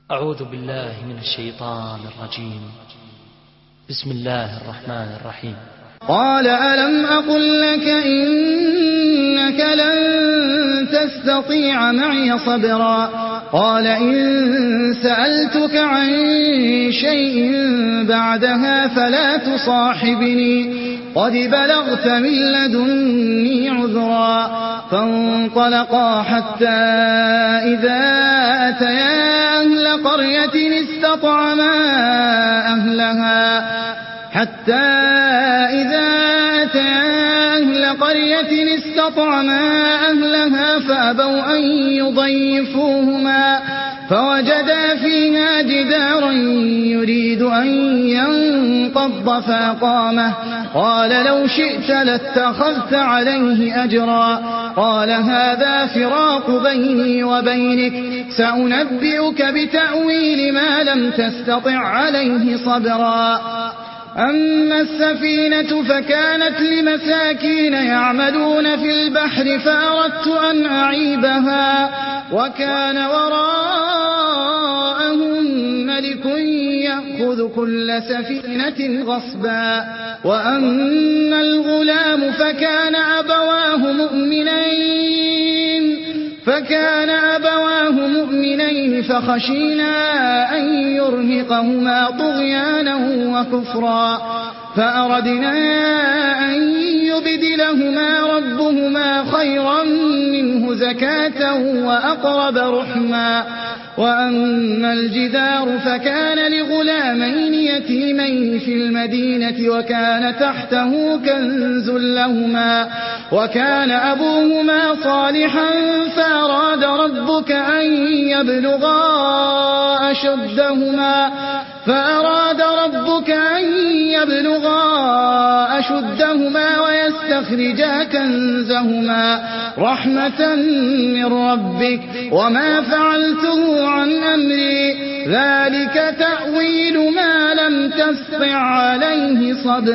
أعوذ بالله من الشيطان الرجيم. بسم الله الرحمن الرحيم. قال ألم أقل لك إنك لن تستطيع معي صبرا قال إن سألتك عن شيء بعدها فلا تصاحبني قد بلغت من لدني عذرا فانطلقا حتى إذا أتيا أهل قرية استطعما أهلها فأبوا أن يضيفوهما فوجدا فيها جدارا يريد أن ينقض فأقامه قال لو شئت لاتخذت عليه أجرا قال هذا فراق بيني وبينك سأنبئك بتأويل ما لم تستطع عليه صبرا أما السفينة فكانت لمساكين يعملون في البحر فأردت أن أعيبها وكان وراءهم ملك يأخذ كل سفينة غصبا وأما الغلام فكان أبواه مؤمنين فخشينا أن يرهقهما طغيانا وكفرا فأردنا أن يبدلهما ربهما خيرا منه زكاة وأقرب رحما وأما الجدار فكان لغلامين يتيمين في المدينة وكان تحته كنز لهما وكان أبوهما صالحا فأراد ربك أن يبلغا أشدهما ويستخرجا كنزهما رحمة من ربك وما فعلته عن أمري ذلك تأويل ما لم تستطع عليه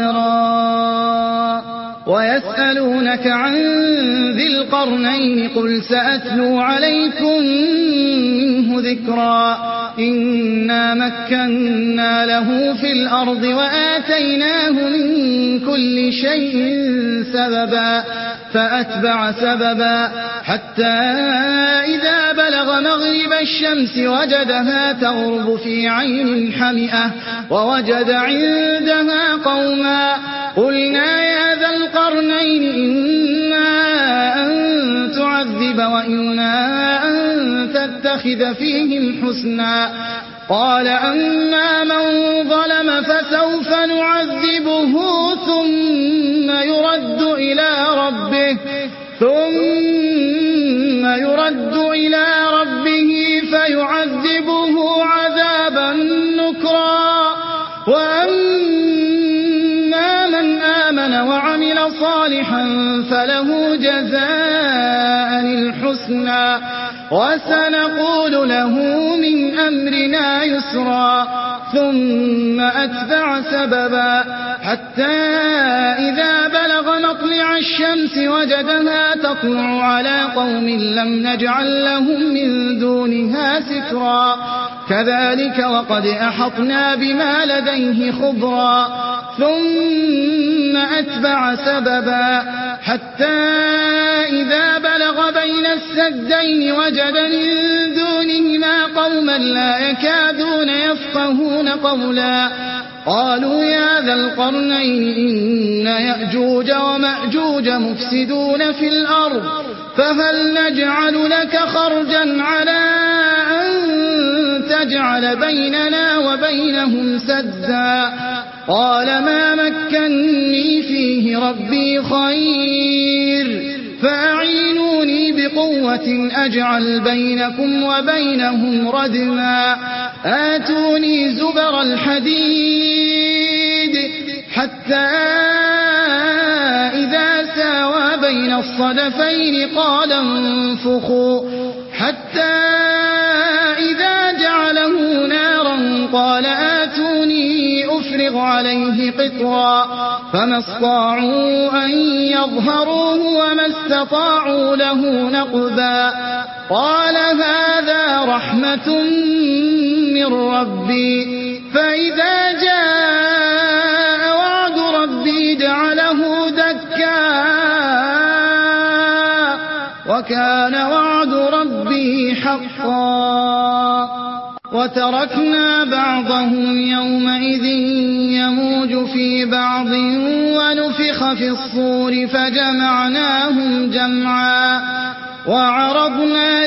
صبرا ويسألونك عن ذي القرنين قل سأتلو عليكم منه ذكرا إنا مكنا له في الأرض وآتيناه من كل شيء سببا فأتبع سببا حتى إذا بلغ مغرب الشمس وجدها تغرب في عين حمئة ووجد عندها قوما قلنا يا ذا القرنين إما أن تعذب وإما أن تتخذ فيهم حسنا قال أما من ظلم فسوف نعذبه ثم يرد إلى ربه فيعذبه عذابا نكرا وأما من آمن وعمل صالحا فله جزاء الحسنى وسنقول له من أمرنا يسرا ثم أتبع سببا حتى إذا بلغ مطلع الشمس وجدها تطلع على قوم لم نجعل لهم من دونها سترا كذلك وقد أحطنا بما لديه خبرا ثم أتبع سببا حتى إذا بلغ بين السدين وجد من دونهما قوما لا يكادون يفقهون قولا قالوا يا ذا القرنين إن يأجوج ومأجوج مفسدون في الأرض فهل نجعل لك خرجا على أن تجعل بيننا وبينهم سدا قال ما مكني فيه ربي خير فأعينوني بقوة أجعل بينكم وبينهم ردما آتوني زبر الحديد حتى إذا ساوى بين الصدفين قال انفخوا حتى إذا جعله نارا قال آتوني أفرغ عليه قطرا فما استطاعوا أن يظهروه وما استطاعوا له نقبا قال هذا رحمة من ربي فإذا جاء وعد ربي جعله دكا وكان وعد ربي حقا وتركنا بعضهم يومئذ يموج في بعض ونفخ في الصور فجمعناهم جمعا وعرضنا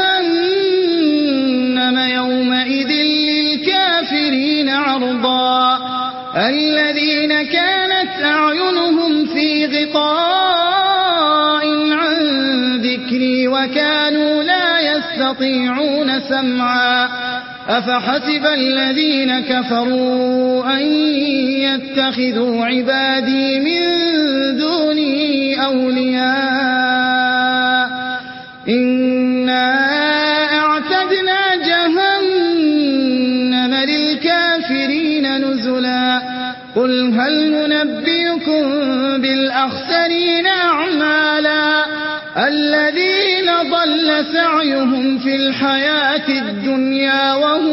جهنم يومئذ للكافرين عرضا الذين كانت أعينهم في غطاء عن ذكري وكانوا لا يستطيعون سمعا أفحسب الذين كفروا أن يتخذوا عبادي من دوني أولياء إنا أعتدنا جهنم للكافرين نزلا قل هل ننبئكم بالأخسرين أعمالا الذين ضل سعيهم في الحياة الدنيا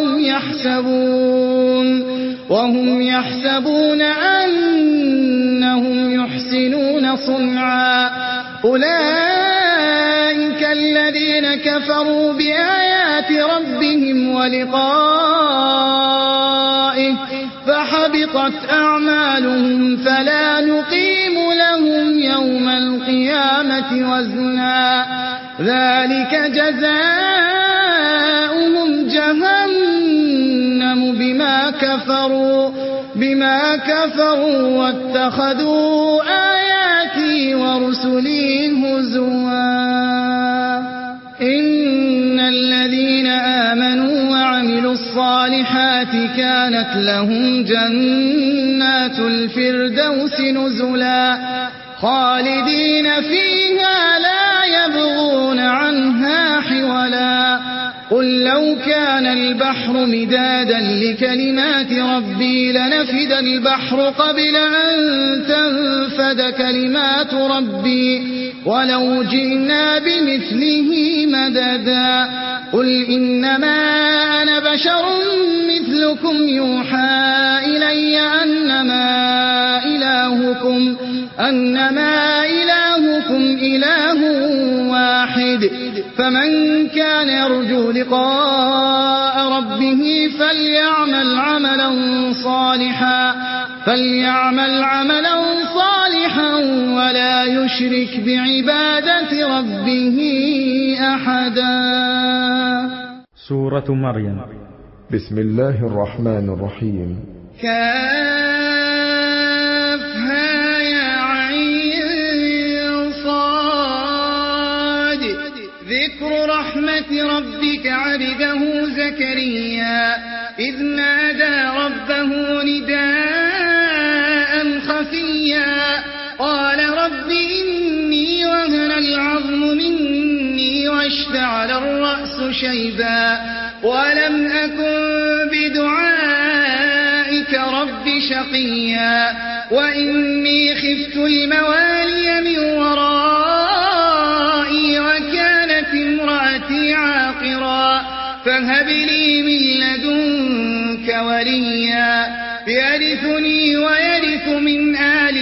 وهم يحسبون أنهم يحسنون صنعا أولئك الذين كفروا بآيات ربهم ولقائه فحبطت أعمالهم فلا نقيم لهم يوم القيامة وزنا ذلك جزاؤهم جهنم بما كفروا واتخذوا آياتي ورسلي هزوا إن الذين آمنوا وعملوا الصالحات كانت لهم جنات الفردوس نزلا خالدين فيها لا يبغون عنها حولا قل لو كان البحر مدادا لكلمات ربي لنفد البحر قبل أن تنفد كلمات ربي ولو جئنا بمثله مددا قل إنما أنا بشر مثلكم يوحى إلي أنما إلهكم إله واحد فمن كان يرجو لقاء ربه فليعمل عملا صالحا ولا يشرك بعبادة ربه أحدا. سورة مريم. بسم الله الرحمن الرحيم. كافها يا عين صاد ذكر رحمة ربك عبده زكريا إذ نادى ربه نداء خفيا قال رب إني وهن العظم مني واشتعل الرأس شيبا ولم أكن بدعائك رب شقيا وإني خفت الموالي من ورائي وكانت امرأتي عاقرا فهب لي من لدنك وليا يرثني ويرث من آل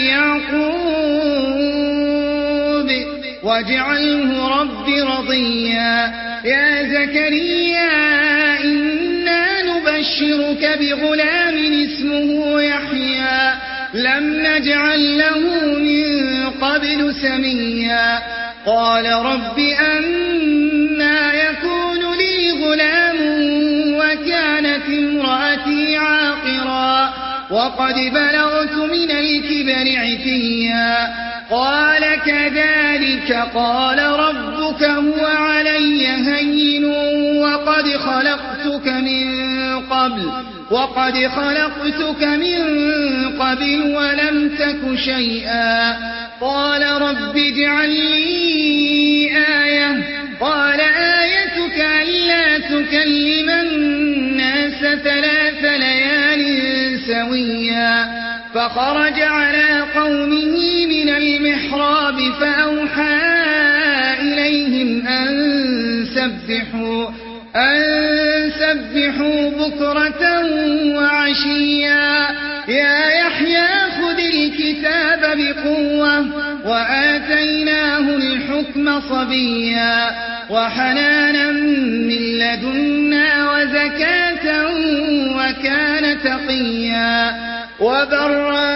يعقوب واجعله رب رضيا. يا زكريا إنا نبشرك بغلام اسمه يحيى لم نجعل له من قبل سميا قال رب أنى يكون لي غلام وكانت امرأتي عاقرا وقد بلغت من الكبر عتيا قال كذلك قال ربك هو علي هين وقد خلقتك من قبل ولم تك شيئا قال رب اجعل لي آية قال آيتك ألا تكلم الناس 3 ليال سويا فخرج على قومه من المحراب فأوحى إليهم أن سبحوا فسبحوا بكرة وعشيا يا يحيى خذ الكتاب بقوة وآتيناه الحكم صبيا وحنانا من لدنا وزكاة وكان تقيا وبرا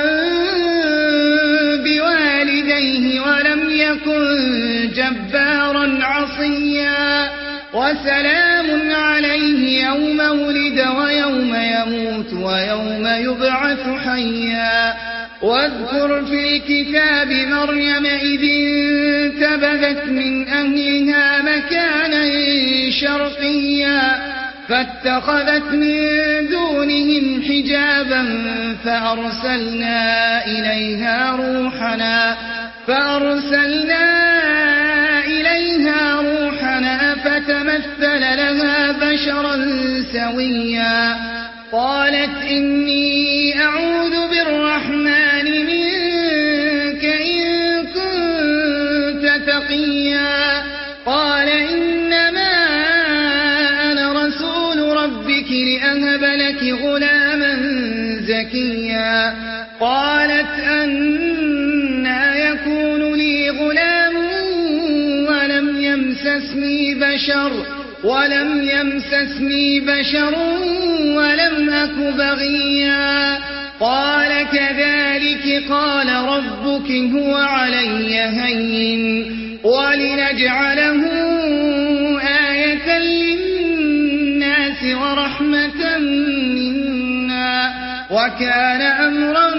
بوالديه ولم يكن جبارا عصيا وسلام عليه يوم ولد ويوم يموت ويوم يبعث حيا واذكر في الكتاب مريم إذ انتبذت من أهلها مكانا شرقيا فاتخذت من دونهم حجابا فأرسلنا إليها روحنا فتمثل لها بشرا سويا قالت إني أعوذ بالرحمن منك إن كنت تقيا قال إنما أنا رسول ربك لأهب لك غلاما زكيا قالت أنى يكون لي غلام ولم يمسسني بشر ولم أك بغيا قال كذلك قال ربك هو علي هين ولنجعله آية للناس ورحمة منا وكان أمرا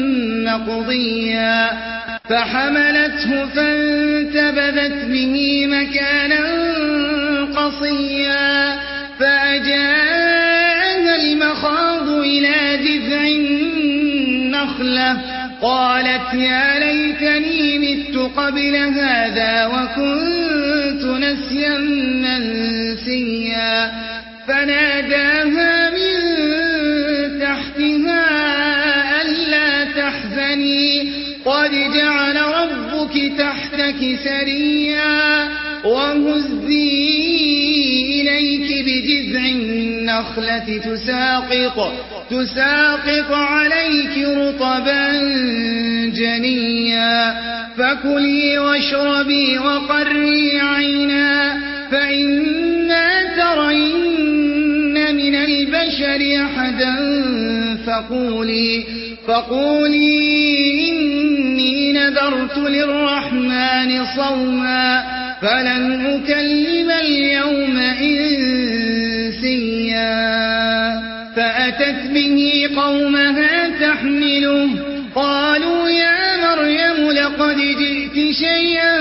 مقضيا فحملته فانتبذت به مكانا قصيا فأجاءها المخاض إلى جذع النخلة قالت يا ليتني مت قبل هذا وكنت نسيا منسيا فناداها من تحتها ألا تحزني قد جعل ربك تحتك سريا وهزي إليك بجذع النخلة تساقط عليك رطبا جنيا فكلي واشربي وقري عينا فإما ترين من البشر أحدا فقولي إني نذرت للرحمن صوما فلن أكلم اليوم إنسيا فأتت به قومها تحمله قالوا يا مريم لقد جئت شيئا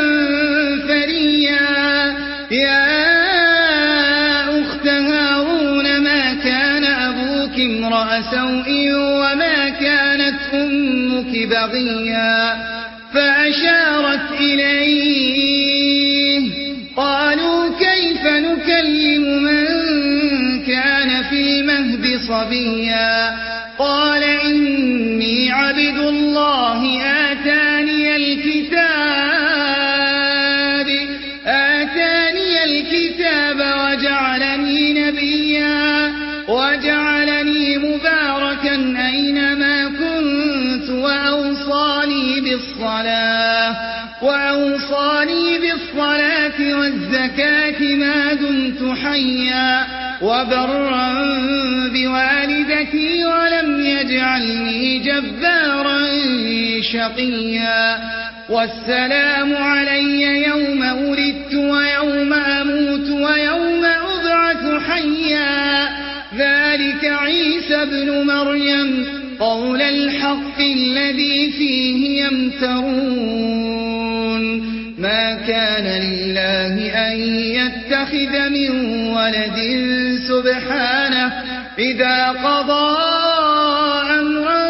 فريا يا أخت هارون ما كان أبوك امرأ سوء وما كانت أمك بغيا فأشارت إليه قالوا كيف نكلم من كان في المهد صبيا قال إني عبد الله آتاني الكتاب وجعلني نبيا وجعلني مباركا أينما كنت وأوصاني بالصلاة والزكاة ما دمت حيا وبرا بوالدتي ولم يجعلني جبارا شقيا والسلام علي يوم ولدت ويوم أموت ويوم أبعث حيا ذلك عيسى ابن مريم قول الحق الذي فيه يمترون ما كان لله أن يتخذ من ولد سبحانه إذا قضى أمرا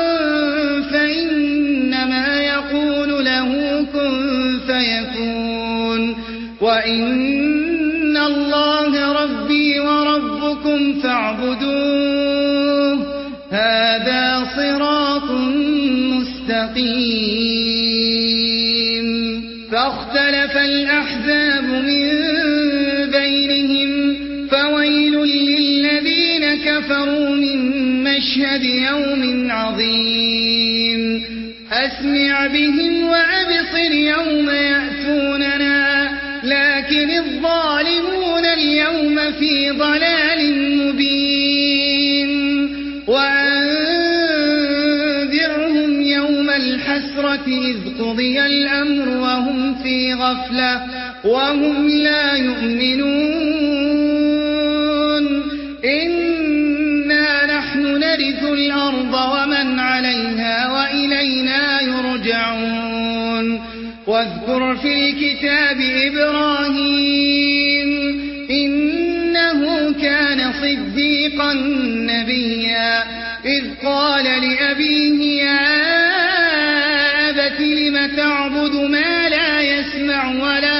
فإنما يقول له كن فيكون وإن الله ربي وربكم فاعبدوه هذا صراط مستقيم فاختلف الأحزاب من بينهم فويل للذين كفروا من مشهد يوم عظيم أسمع بهم وأبصر يوم يأتوننا لكن الظالمون اليوم في ضلال مبين وأنذرهم يوم الحسرة إذ قضي الأمر وهم في غفلة وهم لا يؤمنون إنا نحن نرث الأرض ومن عليها وإلينا يرجعون واذكر في الكتاب إبراهيم إنه كان صديقا نبيا إذ قال لأبيه يا أبت لم تعبد ما لا يسمع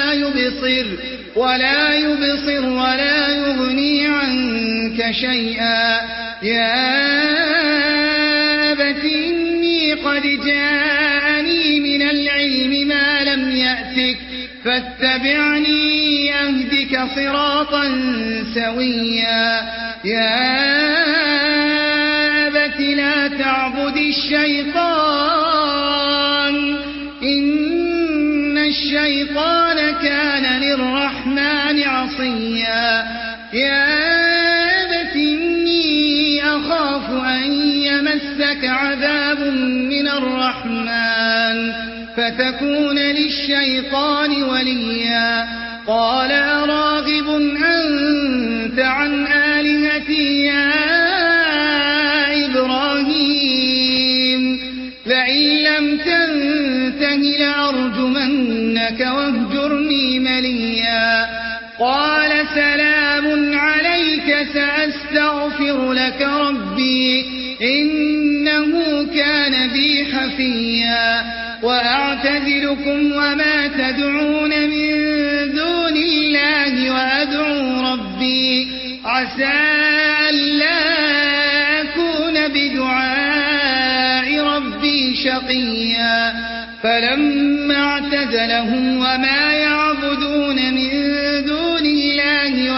ولا يبصر ولا يغني عنك شيئا يا أبت إني قد جاءني من العلم ما لم يأتك فاتبعني أهدك صراطا سويا يا أبت لا تعبد الشيطان إن الشيطان كان للرحمن عصيا يا أبت إني أخاف أن يمسك عذاب من الرحمن فتكون للشيطان وليا قال أراغب أنت عن آلهتي يا إبراهيم لئن لم تنته لأرجمنك واهجرني مليا قال سلام عليك سأستغفر لك ربي إنه كان بي حفيا وأعتذركم وما تدعون من دون الله وأدعو ربي عسى ألا أكون بدعاء ربي شقيا فلما اعتزلهم وما يعبدون من دون الله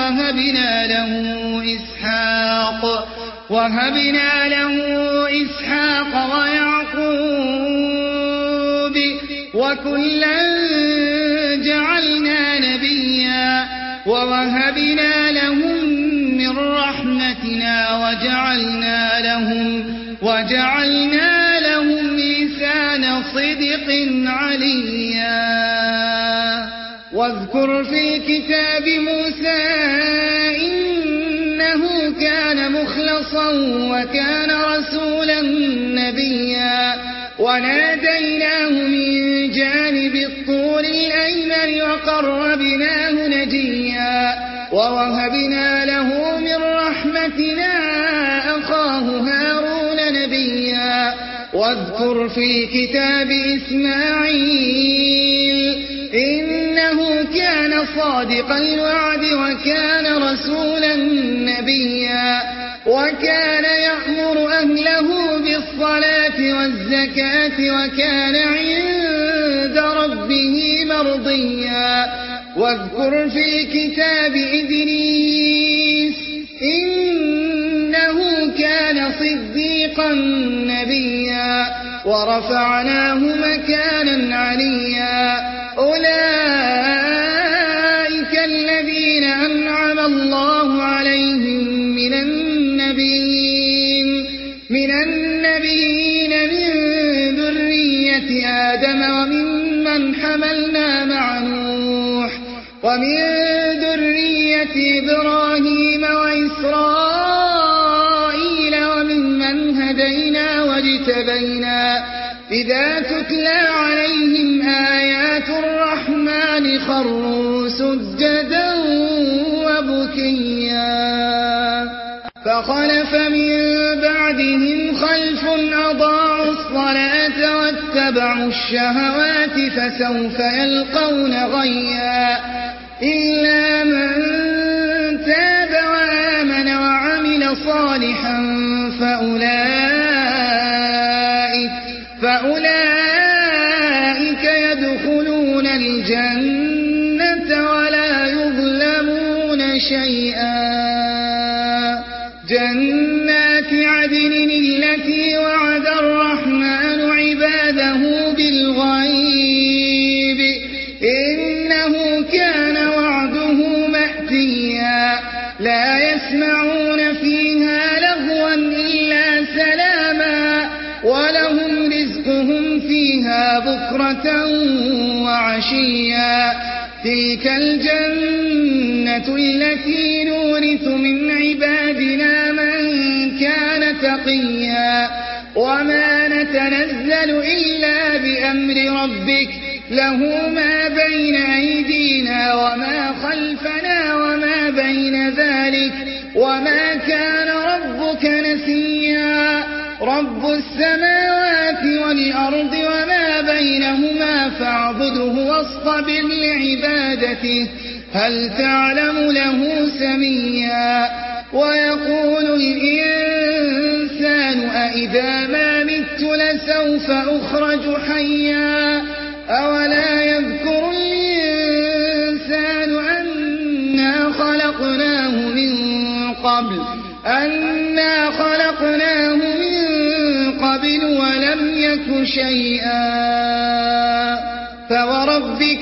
وهبنا له إسحاق ويعقوب وكلا جعلنا نبيا ووهبنا لهم من رحمتنا وجعلنا لهم لسان صدق عليا واذكر في الكتاب موسى إنه كان مخلصا وكان رسولا نبيا وناديناه من جانب الطور الأيمن وقربناه نجيا ووهبنا له من رحمتنا أخاه هارون نبيا واذكر في الكتاب إسماعيل إنه كان صادق الوعد وكان رسولا نبيا وكان يأمر أهله بالصلاة والزكاة وكان عند ربه مرضيا واذكر في الكتاب إدريس إنه كان صديقا نبيا ورفعناه مكانا عليا أولئك الذين أنعم الله عليهم من النبيين من ذرية آدم وممن حملنا مع نوح ومن ذرية إبراهيم وإسرائيل وممن هدينا واجتبينا إذا تتلى عليهم آيات الرحمن خروا سجدا وبكيا فخلف من بعدهم خلف أضاعوا الصلاة واتبعوا الشهوات فسوف يلقون غيا إلا من تاب وآمن وعمل صالحا فأولئك يدخلون الجنة ولا يظلمون شيئا جنات عدن التي وعد الرحمن عباده بالغيب إنه كان وعده مأتيا لا يسمعون فيها لغوا إلا سلاما ولهم رزقهم فيها بكرة وعشيا تلك الجنة التي نورث من عبادنا من كان تقيا وما نتنزل إلا بأمر ربك له ما بين أيدينا وما خلفنا وما بين ذلك وما كان ربك نسيا رب السماوات والأرض وما بينهما فاعبده واصطبر لعبادته هل تعلم له سميا ويقول الإنسان أإذا ما مت لسوف أخرج حيا أولا يذكر الإنسان أنا خلقناه من قبل ولم يك شيئا فوربك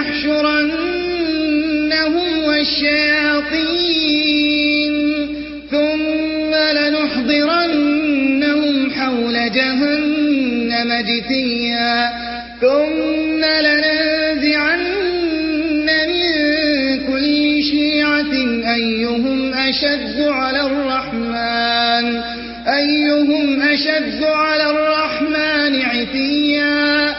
لنحشرنهم والشياطين ثم لنحضرنهم حول جهنم جثيا ثم لننزعن من كل شيعة أيهم أشد على الرحمن عتيا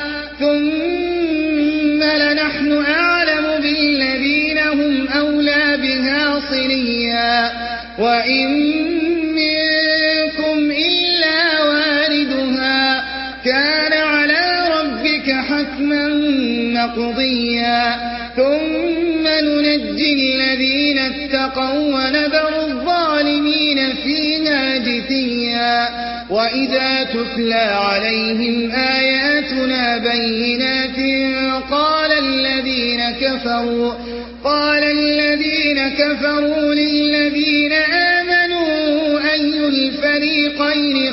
ثم لنحن أعلم بالذين هم أولى بها صليا وإن منكم إلا واردها كان على ربك حتما مقضيا ثم ننجي الذين اتقوا ونذر الظالمين فيها جثيا وإذا تتلى عليهم آياتنا بينات قال الذين كفروا للذين آمنوا أي الفريقين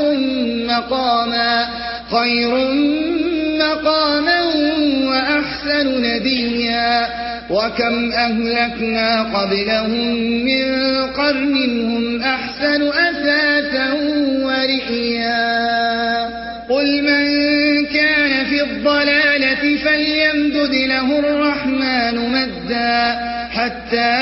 خير مقاما وأحسن نديا وكم أهلكنا قبلهم من قرن هم أحسن أثاثا ورئيا قل من كان في الضلالة فليمدد له الرحمن مدا حتى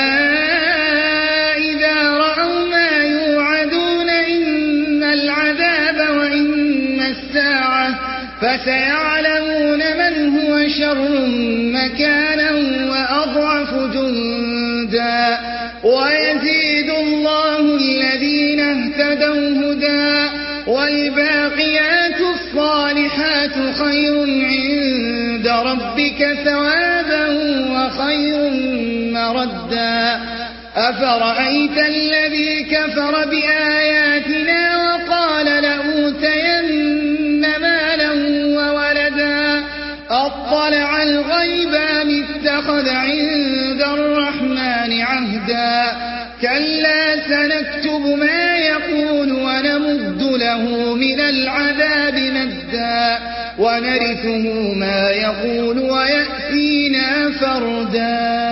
إذا رأوا ما يوعدون إن العذاب وإن الساعة فسيعلمون من هو شر مكانا وأضعف جندا ويزيد الله الذين اهتدوا هدى والباقيات الصالحات خير عند ربك ثوابا وخير مردا أفرأيت الذي كفر بآياتنا وقال لأوتين مالا وولدا أطلع الغيب أم اتخذ عند الرحمن عهدا كلا سنكتب ما يقول ونمد له من العذاب مدا ونرثه ما يقول ويأتينا فردا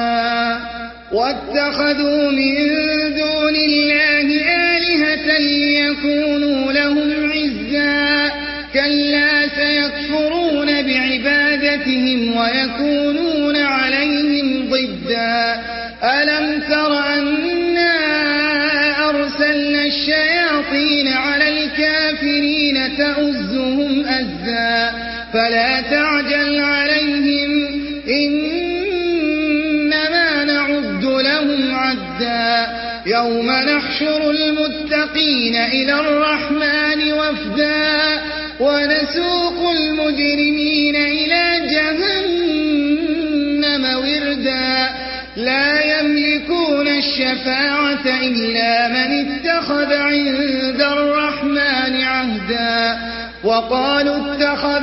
واتخذوا من دون الله آلهة ليكونوا لهم عزا كلا سيكفرون بعبادتهم ويكونون عليهم ضدا ألم تر أنا أرسلنا الشياطين على الكافرين تؤزهم أزا فلا تعجل عليهم إنما نعد لهم عدا يوم نحشر المتقين إلى الرحمن وفدا ونسوق المجرمين إلى جهنم وردا لا يملكون الشفاعة إلا من اتخذ عند الرحمن عهدا وقالوا اتخذ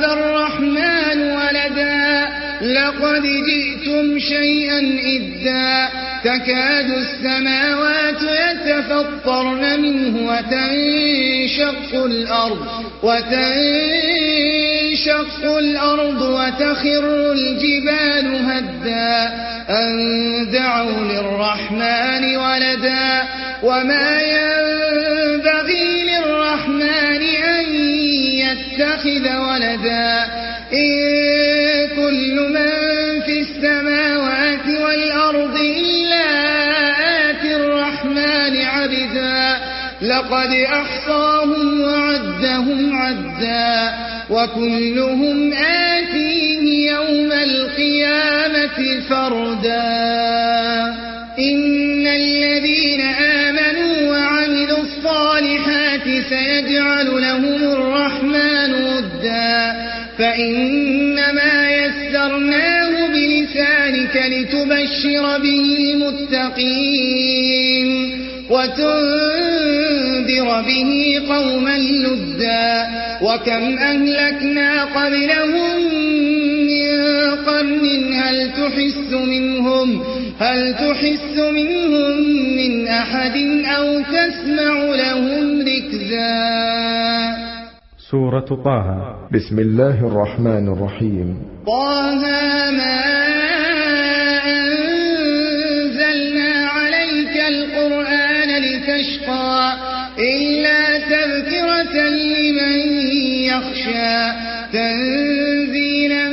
الرحمن ولدا لقد جئتم شيئا إدا تكاد السماوات يتفطرن منه وتنشق الأرض وتخر الجبال هدا أن دعوا للرحمن ولدا وما ينبغي للرحمن أن يتخذ ولدا إن كل من في السماوات والأرض إلا آتي الرحمن عبدا لقد أحصاهم وعدهم عدا وكلهم آتيه يوم القيامة فردا إن الذين آمنوا وعملوا الصالحات سيجعل لهم الرحمن ودا فإنما يسرناه بلسانك لتبشر به المتقين وتنذر به قوما لدا وكم أهلكنا قبلهم من قرن هل تحس منهم من أحد أو تسمع لهم ركزا. سورة طه. بسم الله الرحمن الرحيم. طه ما أنزلنا عليك القرآن لتشقى إلا تذكرة لمن يخشى تنزيلا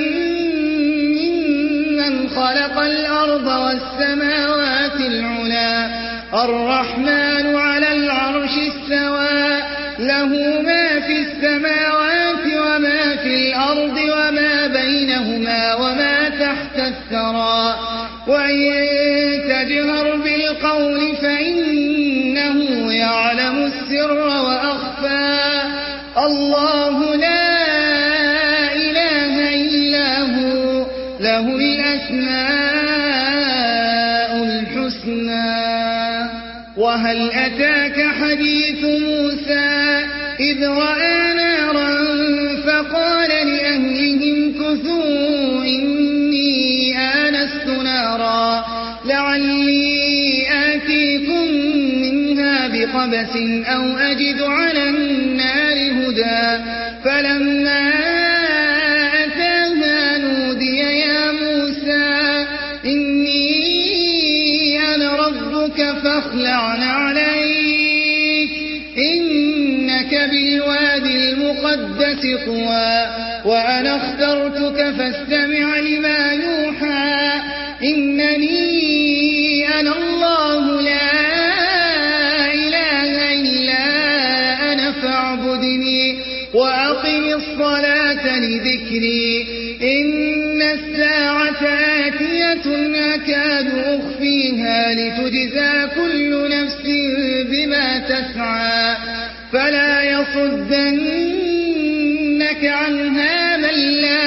ممن خلق الأرض والسماوات العلى الرحمن على العرش استوى له ما في السماوات وما في الأرض وما بينهما وما تحت الثرى وإن تجهر بالقول فإنه يعلم السر وأخفى الله لا إله إلا هو له الأسماء الحسنى. وهل أتاك حديث موسى إذ رأى نارا فقال لأهلهم كثوا إني آنست نارا لعلي آتيكم منها بقبس أو أجد على النار هدى فلما أتاها نودي يا موسى إني أنا ربك فاخلع عليك إنك بالوادي المقدس طوى وأنا اخترتك فاستمع لما يوحى إنني أنا الله لا إله إلا أنا فاعبدني وأقم الصلاة لذكري إن الساعة آتية أكاد أخفيها لتجزى كل نفس بما تسعى فلا يصدنك عنها من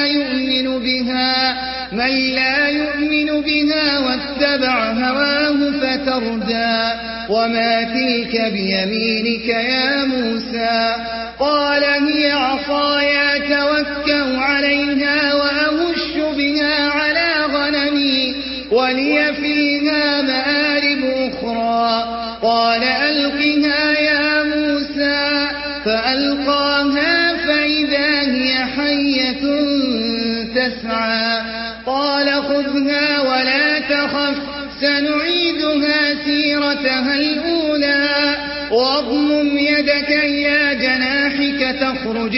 لا يؤمن بها واتبع هواه فتردى وما تلك بيمينك يا موسى قال هي عصاي أتوكأ عليها وأهش بها على غنمي ولي فيها مآرب أخرى قال ألقها يا موسى فألقاها فإذا هي حية تسعى قال خذها ولا تخف سنعيدها سيرتها الأولى واضمم يدك إلى جناحك تخرج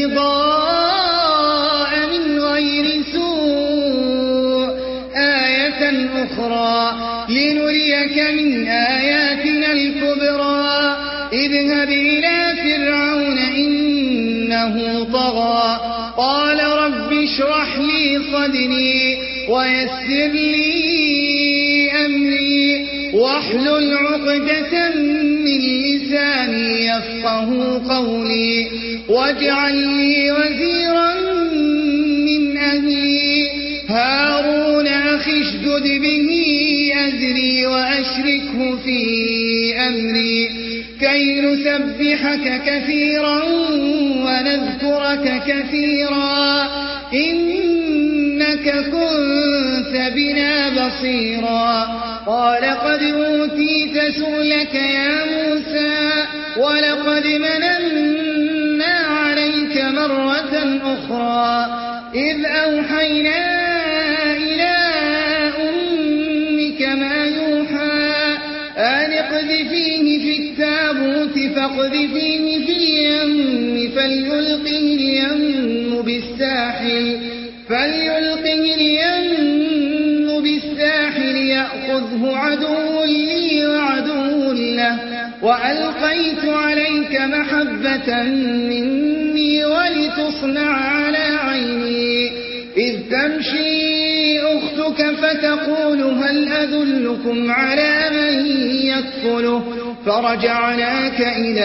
بيضاء من غير سوء آية أخرى لنريك من آياتنا الكبرى اذهب إلى فرعون إنه طغى قال رب اشرح لي صدري ويسر لي أمري واحلل عقدة من لساني يفقه قولي واجعل لي وزيرا من أهلي هارون أخي اشدد به أزري وأشركه في أمري كي نسبحك كثيرا ونذكرك كثيرا إنك كنت بنا بصيرا قال قد أوتيت سؤلك يا موسى ولقد مننا عليك مرة أخرى إذ أوحينا إلى أمك ما يوحى أن اقذفيه في التابوت فاقذفيه في اليم فليلقه اليم بالساحل يأخذه عدو لي وعدو له وألقيت عليك محبة مني ولتصنع على عيني إذ تمشي أختك فتقول هل أدلكم على من يكفله فرجعناك إلى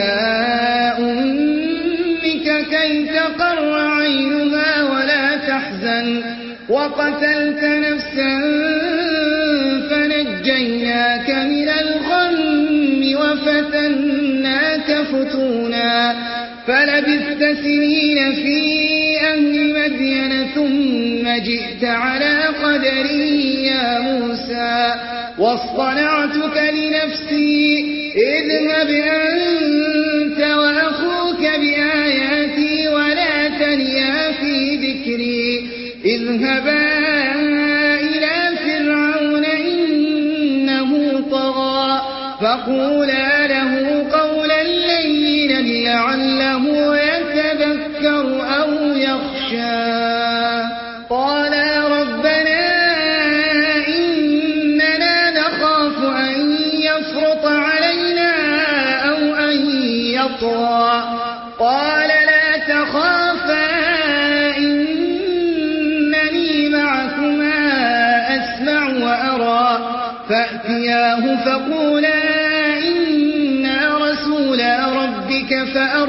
أمك كي تقر عينها ولا تحزن وقتلت نفسا فنجيناك من الغم وفتناك فتونا فلبثت سنين في أهل مدين ثم جئت على قدري يا موسى واصطنعتك لنفسي اذهب أنت وأخوك بآياتي ولا تنيا في ذكري اذهبا إلى فرعون إنه طغى فقولا له قولا لينا لعله يتذكر أو يخشى قالا ربنا إننا نخاف أن يفرط علينا أو أن يطغى قال لا تخافا إنني معكما أسمع وأرى فأتياه فقولا إنا رسول ربك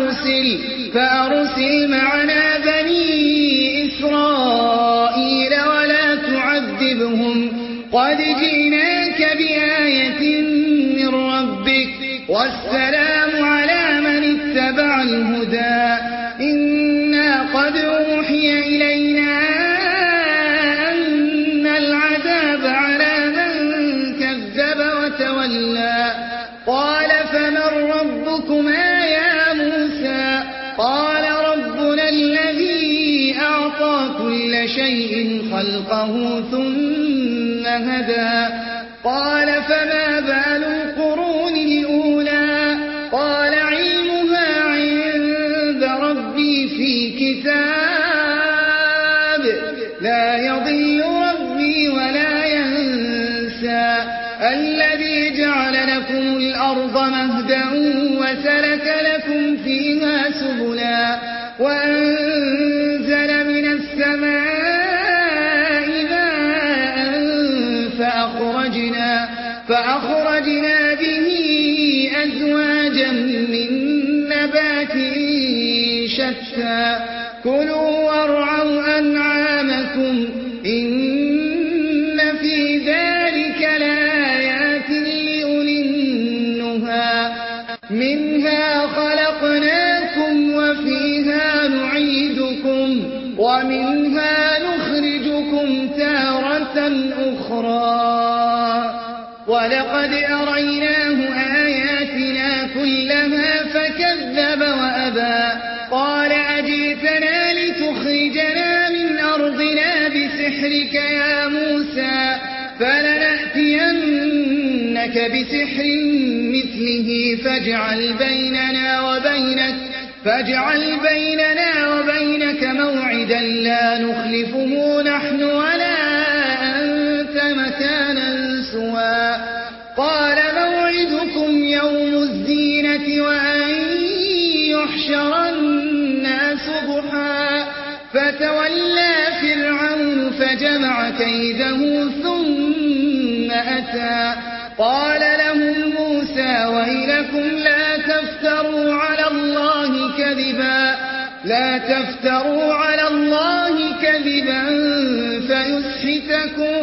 فأرسل معنا بني إسرائيل ولا تعذبهم قد جئناك بآية من ربك والسلام على من اتبع الهدى إنا قد أوحي إلينا أن العذاب على من كذب وتولى قال فمن ربكما يا موسى قال ربنا الذي أعطى كل شيء خلقه ثم هدى قال فما بال القرون الأولى قال علمها عند ربي في كتاب لا يضل ربي ولا ينسى الذي جعل لكم الأرض مهدا وسلك لكم فيها سبلا وأنزل من السماء ماء فأخرجنا به أزواجا من نبات شتى كلوا وارعوا أنعامكم إن في ذلك لآيات لأولي النهى منها خلقناكم وفيها نعيدكم ومنها نخرجكم تارة أخرى ولقد أريناه آياتنا كلها فكذب وأبى قال أجئتنا لتخرجنا من أرضنا بسحرك يا موسى فلنأتينك بسحر مثله فاجعل بيننا وبينك موعدا لا نخلفه نحن ولا أنت مكانا سوى قال موعدكم يوم الزينة وأن يحشر الناس ضحى فتولى فرعون فجمع كيده ثم أتى قال لهم موسى ويلكم لا تفتروا على الله كذبا فيسحتكم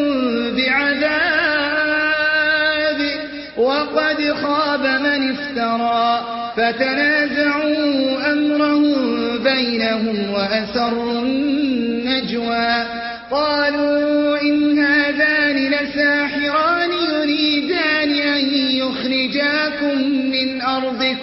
بعذاب وقد خاب من افترى فتنازعوا أمرهم بينهم وأسروا النجوى قالوا إن هذان لساحران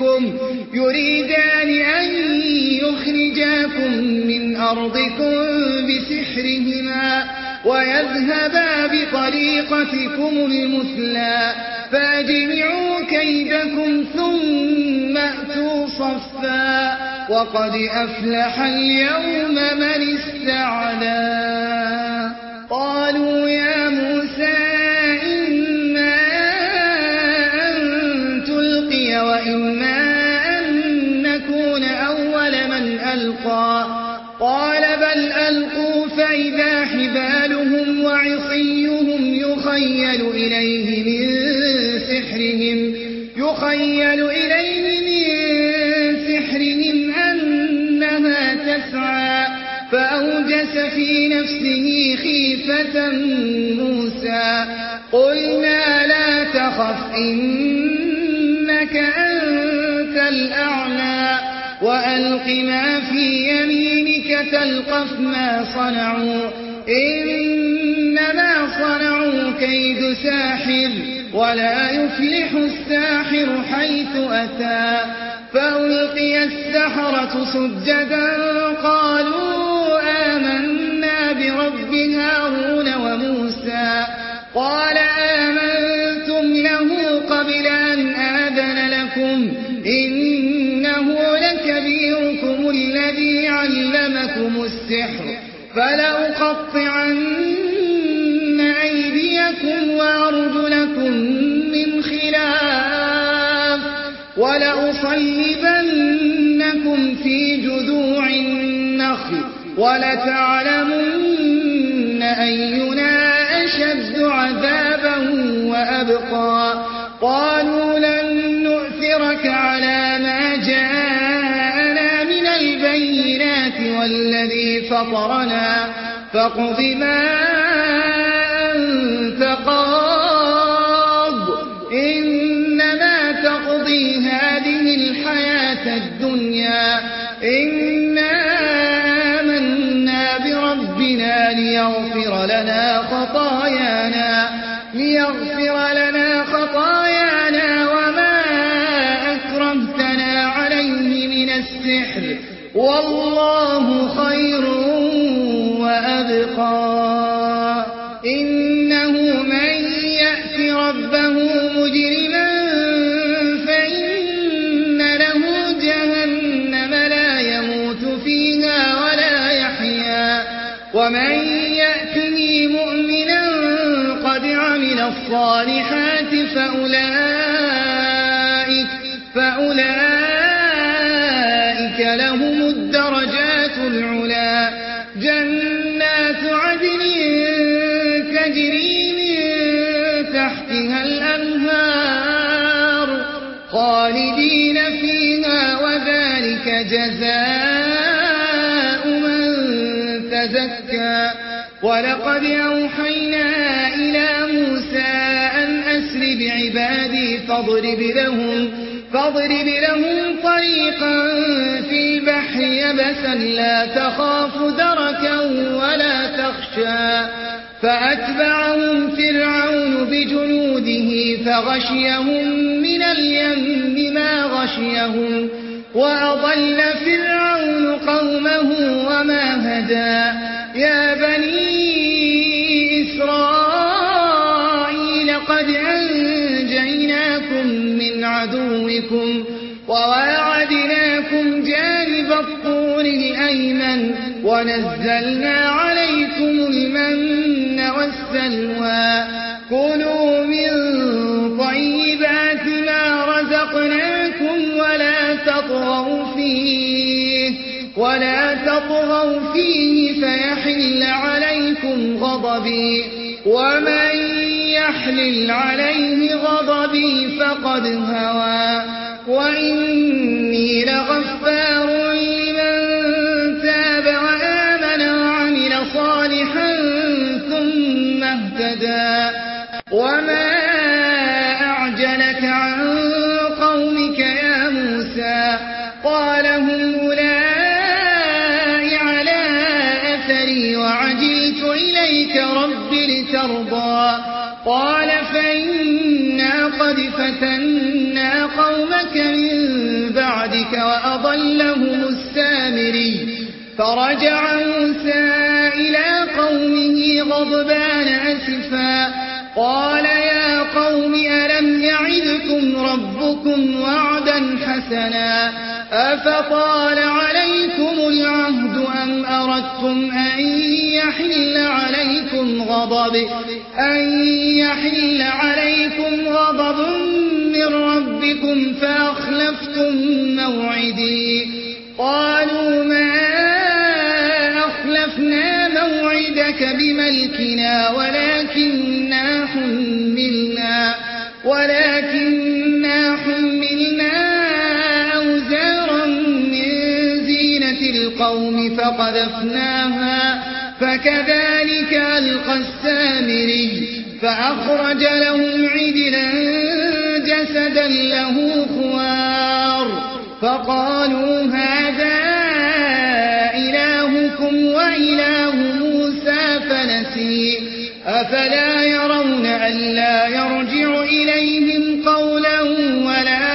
بكم يريدان أن يخرجاكم من أرضكم بسحرهما ويذهبا بطريقتكم المثلى فأجمعوا كيدكم ثم أتوا صفا وقد أفلح اليوم من استعلى. قالوا يا موسى إما أن تلقي وإما أن نكون أول من ألقى قال بل ألقوا فإذا حبالهم وعصيهم يخيل إليه من سحرهم أنها تسعى فأوجس في نفسه خيفة موسى قلنا لا تخف إنك أنت الأعلى وألق ما في يمينك تلقف ما صنعوا إنما صنعوا كيد ساحر ولا يفلح الساحر حيث أتى. فألقي السحرة سجدا قالوا آمنا برب هارون وموسى قال آمنتم له قبل أن آذن لكم إنه لكبيركم الذي علمكم السحر فلأقطعن أيديكم وأرجلكم من خلاف ولأصلبنكم في جذوع النخل ولتعلمن أينا أشد عذابا وأبقى. قالوا لن نؤثرك على ما جاءنا من البينات والذي فطرنا فاقض ما أنت قاض إنما تقضي هذه الحياة الدنيا إنا آمنا بربنا ليغفر لنا خطايانا وما أكرمتنا عليه من السحر والله خير وأبقى. إنه من يأت ربه مجرما فإن له جهنم لا يموت فيها ولا يحيا ومن يأته مؤمنا قد عمل الصالحات فأولئك لهم الدرجات العلا جنات عدن تجري من تحتها الأنهار خالدين فيها وذلك جزاء من تزكى. ولقد أوحينا إلى موسى أن أسر بعبادي فاضرب لهم طريقا في البحر يبسا لا تخاف دركا ولا تخشى. فأتبعهم فرعون بجنوده فغشيهم من اليم ما غشيهم وأضل فرعون قومه وما هدى. يا بني إسرائيل قد أنجيناكم من عدوكم وواعدناكم جانب الطور الأيمن ونزلنا عليكم المن والسلوى كلوا من طيبات ما رزقناكم ولا تطغوا فيه فيحل عليكم غضبي ومن يحلل عليه غضبي فقد هوى. وإني لغفار لمن تاب وآمن وعمل صالحا ثم اهتدى. وما أعجلك عن قومك يا موسى قال هم أولئك على أثري وعجلت إليك رب لترضى. قال فإنا قد فتنا قومك من بعدك وأضلهم السامري. فرجع موسى إلى قومه غضبان أسفا قال يا قوم ألم يعدكم ربكم وعدا حسنا أفطال عليكم العهد أم أردتم أن يحل عليكم غضب من ربكم فأخلفتم موعدي. قالوا ما أخلفنا موعدك بملكنا ولكننا حملنا أوزارا من زينة القوم فقذفناها فكذلك ألقى السامري. فأخرج لهم عجلا جسدا له خوار فقالوا هذا إلهكم وإله موسى فنسي. أفلا يرون ألا يرجع إليهم قولا ولا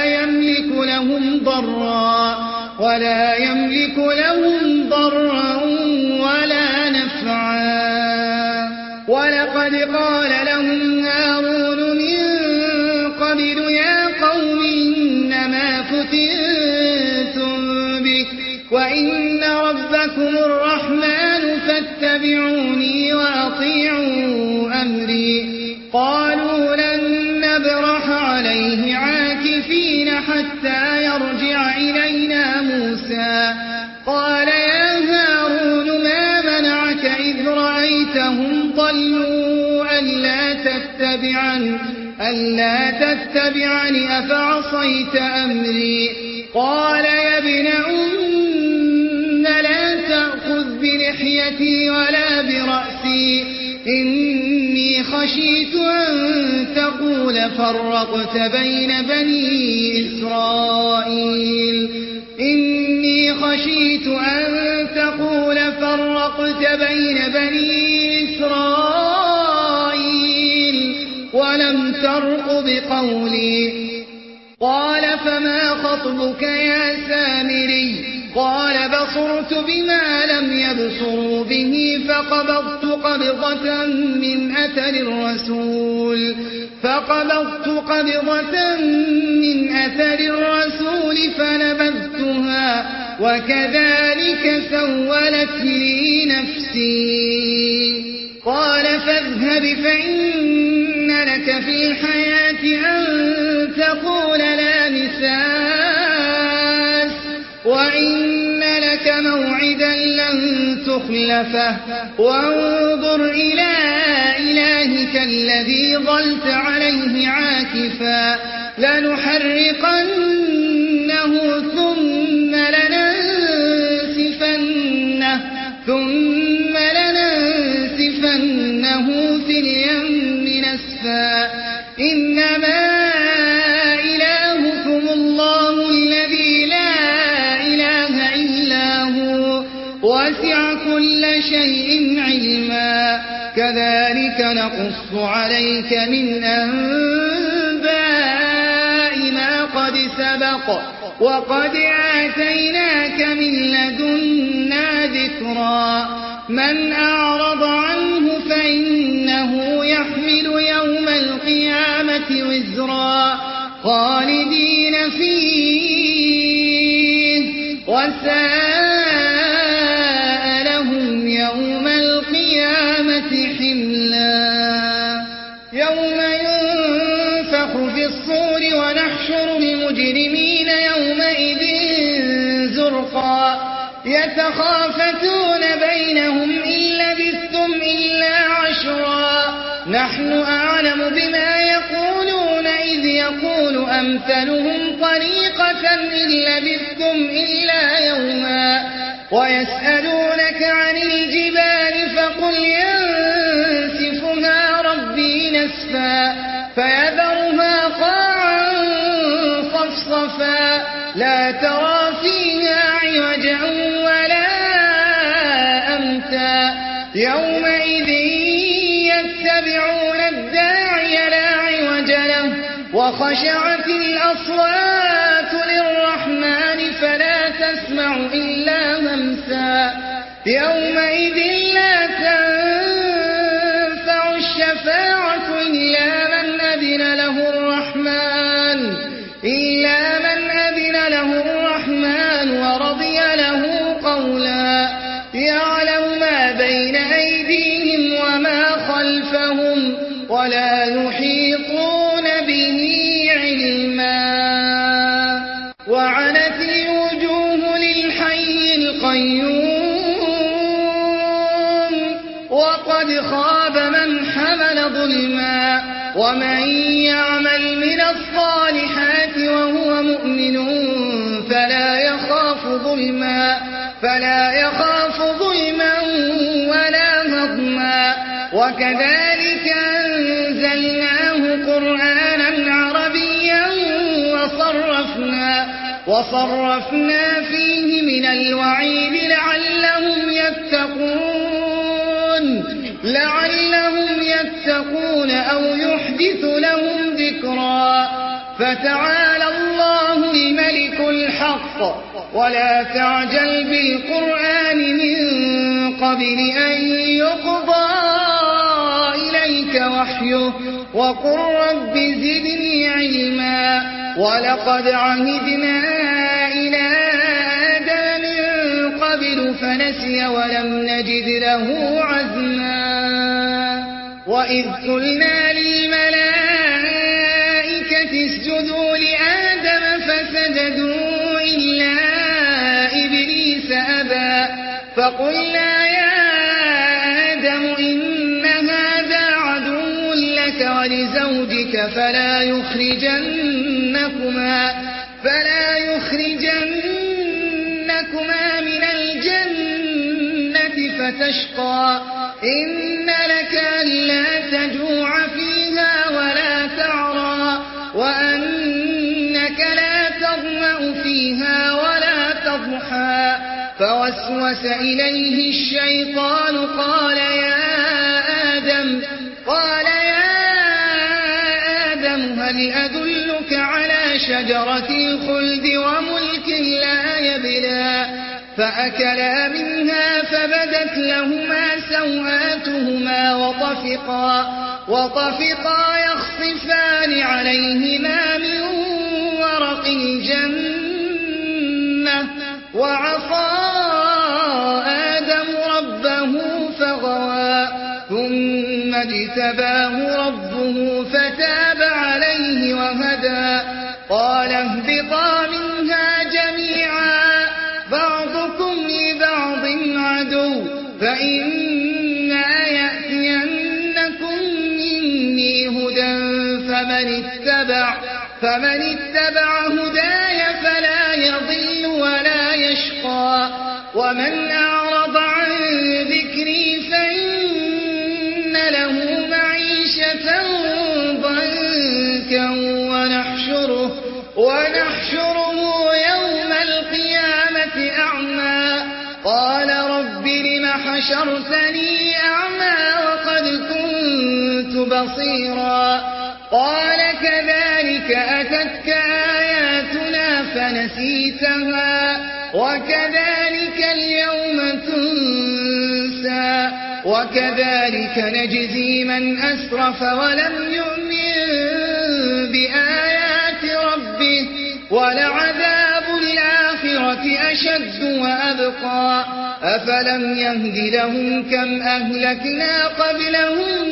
يملك لهم ضرا ولا نفعا. ولقد قال لهم هارون من قبل يا قوم إنما فتنتم به وإن ربكم الرحمن فاتبعوني وأطيعوا أمري. قالوا لن نبرح عليه عاكفين حتى يرجع إلينا موسى. قال يا هارون ما منعك إذ رأيتهم ضلوا ألا تتبعني أفعصيت أمري. قال يا ابن أم لا تأخذ بلحيتي ولا برأسي إني خشيت أن تقول فرقت بين بني إسرائيل ولم ترقب قولي. قال فما خطبك يا سامري؟ قال بصرت بما لم يبصروا به فقبضت قبضة من أثر الرسول فنبذتها وكذلك سولت لي نفسي. قال فاذهب فإن لك في الحياة أن تقول لا مساس وإن لك موعدا لن تخلفه وانظر إلى إلهك الذي ظلت عليه عاكفا لنحرقنه ثم لننسفنه في اليم نسفا. إنما إلهكم الله الذي لا إله إلا هو وسع كل شيء علما. كذلك نقص عليك من أنباء ما قد سبق وقد آتيناك من لدنا ذكرا. من أعرض عنه فإنه يحمل يوم القيامة وزرا خالدين فيه وساء لهم يوم القيامة حملا. يوم ينفخ في الصور ونحشر المجرمين يومئذ زرقا يتخافتون بينهم إن لبثتم إلا عشرا نحن أعلم بما يقولون إذ يقول أمثلهم طريقة إن لبثتم إلا يوما. ويسألونك عن الجبال فقل ينسفها ربي نسفا فيذرها قاعا صفصفا لا ترى فيها عوجا ولا أمتا. يومئذ يتبعون الداعي لا عوج له وخشعت الأصوات للرحمن فلا تسمع إلا همسا يومئذ لا تنفع الشفاعة إلا من أذن له الرحمن ورضي له قولا يعلم ما بين أيديهم وما خلفهم ولا يحيطون به علما وعنت الوجوه للحي القيوم وقد خاب من حمل ظلما ومن يعمل من الصالحات وهو مؤمن فلا يخاف ظلما ولا هضما وكذلك أنزلناه قرآنا عربيا وصرفنا فيه من الوعيد لعلهم يتقون أو يحدث لهم ذكرا فتعالى الله الملك الحق ولا تعجل بالقرآن من قبل أن يقضى إليك وحيه وقل رب زدني علما ولقد عهدنا إلى آدم من قبل فنسي ولم نجد له عزما وإذ قلنا للملائكة اسجدوا لآدم فسجدوا إلا إبليس أبى فقلنا يا آدم إن هذا عدو لك ولزوجك فلا يخرجنكما من الجنة فتشقى إن لك ألا تجوع فيها ولا تعرى وأنك لا تظمأ فيها ولا تضحى فوسوس إليه الشيطان قال يا آدم هل أدلك على شجرة الخلد وملك لا يبلى فأكلا منها فبدت لهما سوآتهما وطفقا يخصفان عليهما من ورق الجنة وعصى آدم ربه فغوى ثم اجتباه ربه فتاب عليه وهدى قال اهبطا منها جميعا بعضكم لبعض عدو فإما يأتينكم مني هدى فمن اتبع هداي فلا يضل ولا يشقى ومن أعرض عن ذكري فإن له معيشة ضنكا ونحشره يوم القيامة أعمى قال رب لم حشرتني أعمى وقد كنت بصيرا قال كذلك أتتك آياتنا فنسيتها وكذلك اليوم تنسى وكذلك نجزي من أسرف ولم يؤمن بآيات ربه ولعذاب الآخرة أشد وأبقى أفلم يهد لهم كم أهلكنا قبلهم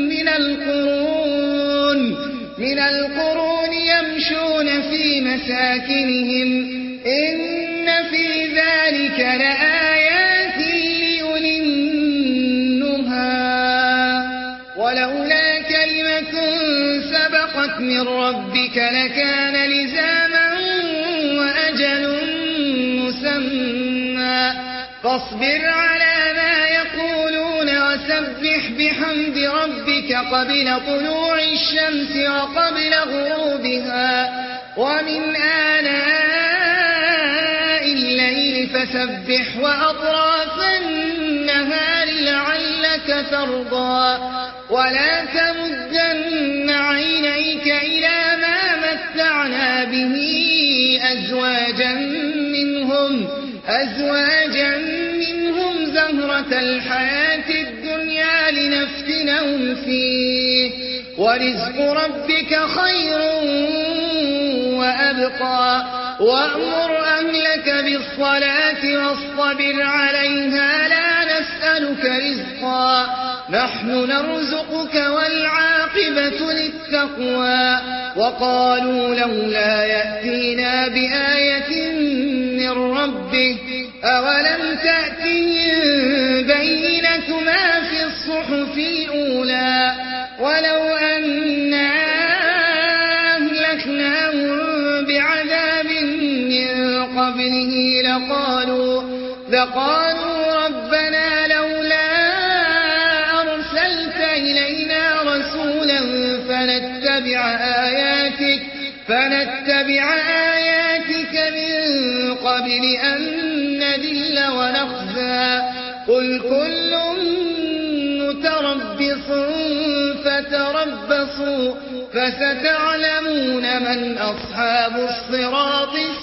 من القرون يمشون في مساكنهم إن في ذلك لآيات لأولي النهى ولولا كلمة سبقت من ربك لكان لزاما وأجل مسمى فاصبر على ما يقولون وسبح بحمد ربك قبل طلوع الشمس وقبل غروبها ومن آلاء الليل فسبح وأطراف النهار لعلك ترضى ولا تمدن عينيك إلى ما متعنا به أزواجا منهم لكم أزواجا منهم زهرة الحياة الدنيا لنفتنهم فيه ورزق ربك خير وأبقى وأمر أهلك بالصلاة واصطبر عليها لا نسألك رزقا نحن نرزقك والعاقبة للتقوى وقالوا لولا يأتينا بآية من ربه أولم تأتهم بينة ما في الصحف الأولى ولو أنا أهلكناهم بعذاب من قبله لقالوا ربنا لولا أرسلت إلينا رسولا فنتبع آياتك من قبل أن نذل ونخزى قل كل متربص فتربصوا فستعلمون من أصحاب الصراط